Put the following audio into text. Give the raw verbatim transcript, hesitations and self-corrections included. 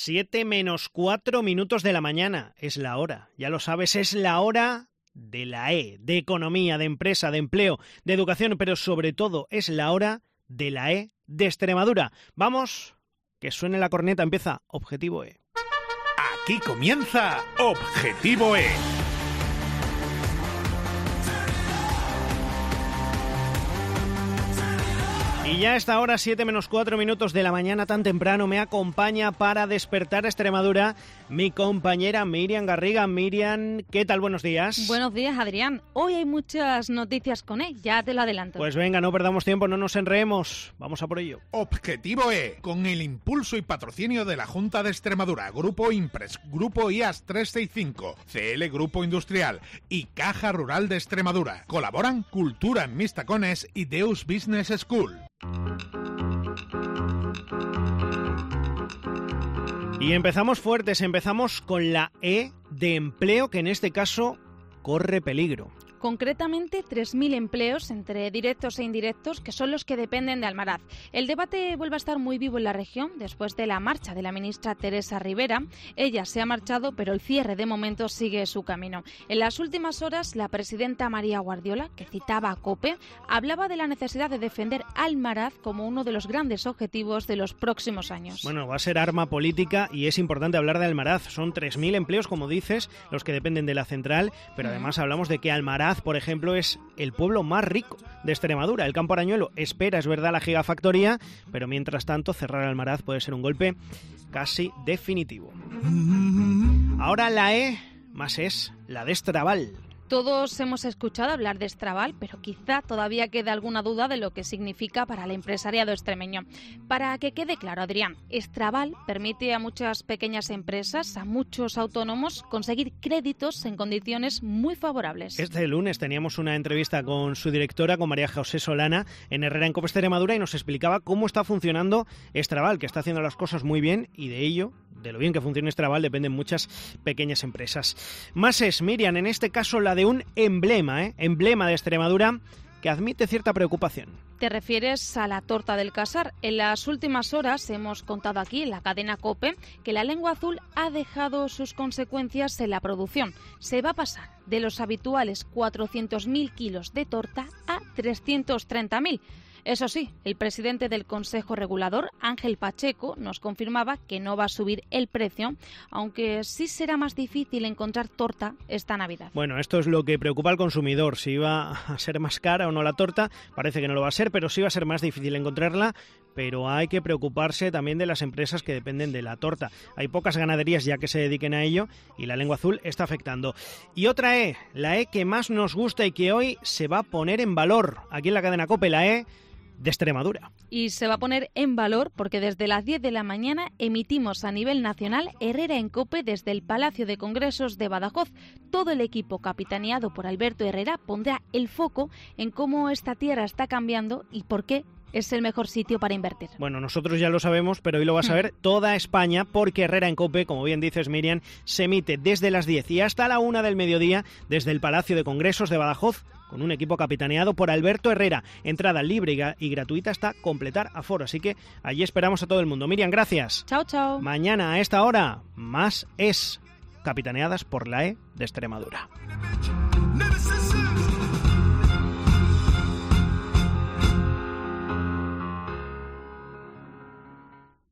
Siete menos cuatro minutos de la mañana. Es la hora, ya lo sabes, es la hora de la E, de economía, de empresa, de empleo, de educación, pero sobre todo es la hora de la E de Extremadura. Vamos, que suene la corneta, empieza Objetivo E. Aquí comienza Objetivo E. Y ya a esta hora, siete menos cuatro minutos de la mañana, tan temprano, me acompaña para despertar Extremadura mi compañera Miriam Garriga. Miriam, ¿qué tal? Buenos días. Buenos días, Adrián. Hoy hay muchas noticias con E, ya te lo adelanto. Pues venga, no perdamos tiempo, no nos enredemos. Vamos a por ello. Objetivo E, con el impulso y patrocinio de la Junta de Extremadura, Grupo Impres, Grupo I A S trescientos sesenta y cinco, C L Grupo Industrial y Caja Rural de Extremadura. Colaboran Cultura en Mis Tacones y Deus Business School. Y empezamos fuertes, empezamos con la E de empleo, que en este caso corre peligro. Concretamente, tres mil empleos entre directos e indirectos, que son los que dependen de Almaraz. El debate vuelve a estar muy vivo en la región después de la marcha de la ministra Teresa Rivera. Ella se ha marchado, pero el cierre de momento sigue su camino. En las últimas horas, la presidenta María Guardiola, que citaba a COPE, hablaba de la necesidad de defender Almaraz como uno de los grandes objetivos de los próximos años. Bueno, va a ser arma política y es importante hablar de Almaraz. Son tres mil empleos, como dices, los que dependen de la central, pero además hablamos de que Almaraz, por ejemplo, es el pueblo más rico de Extremadura. El Campo Arañuelo espera, es verdad, la gigafactoría, pero mientras tanto cerrar Almaraz puede ser un golpe casi definitivo. Ahora la E más es la de Estraval. Todos hemos escuchado hablar de Estraval, pero quizá todavía queda alguna duda de lo que significa para el empresariado extremeño. Para que quede claro, Adrián, Estraval permite a muchas pequeñas empresas, a muchos autónomos, conseguir créditos en condiciones muy favorables. Este lunes teníamos una entrevista con su directora, con María José Solana, en Herrera en COPE Extremadura, y nos explicaba cómo está funcionando Estraval, que está haciendo las cosas muy bien, y de ello, de lo bien que funcione Estraval, dependen muchas pequeñas empresas. Más es, Miriam, en este caso la de un emblema, ¿eh? emblema de Extremadura, que admite cierta preocupación. ¿Te refieres a la torta del Casar? En las últimas horas hemos contado aquí en la cadena COPE que la lengua azul ha dejado sus consecuencias en la producción. Se va a pasar de los habituales cuatrocientos mil kilos de torta a trescientos treinta mil. Eso sí, el presidente del Consejo Regulador, Ángel Pacheco, nos confirmaba que no va a subir el precio, aunque sí será más difícil encontrar torta esta Navidad. Bueno, esto es lo que preocupa al consumidor. Si va a ser más cara o no la torta, parece que no lo va a ser, pero sí va a ser más difícil encontrarla. Pero hay que preocuparse también de las empresas que dependen de la torta. Hay pocas ganaderías ya que se dediquen a ello y la lengua azul está afectando. Y otra E, la E que más nos gusta y que hoy se va a poner en valor aquí en la cadena COPE, la E de Extremadura. Y se va a poner en valor porque desde las diez de la mañana emitimos a nivel nacional Herrera en COPE desde el Palacio de Congresos de Badajoz. Todo el equipo capitaneado por Alberto Herrera pondrá el foco en cómo esta tierra está cambiando y por qué es el mejor sitio para invertir. Bueno, nosotros ya lo sabemos, pero hoy lo va a saber toda España, porque Herrera en COPE, como bien dices, Miriam, se emite desde las diez y hasta la una del mediodía desde el Palacio de Congresos de Badajoz, con un equipo capitaneado por Alberto Herrera. Entrada libre y gratuita hasta completar aforo, así que allí esperamos a todo el mundo. Miriam, gracias. Chao, chao. Mañana a esta hora, más es, capitaneadas por la E de Extremadura.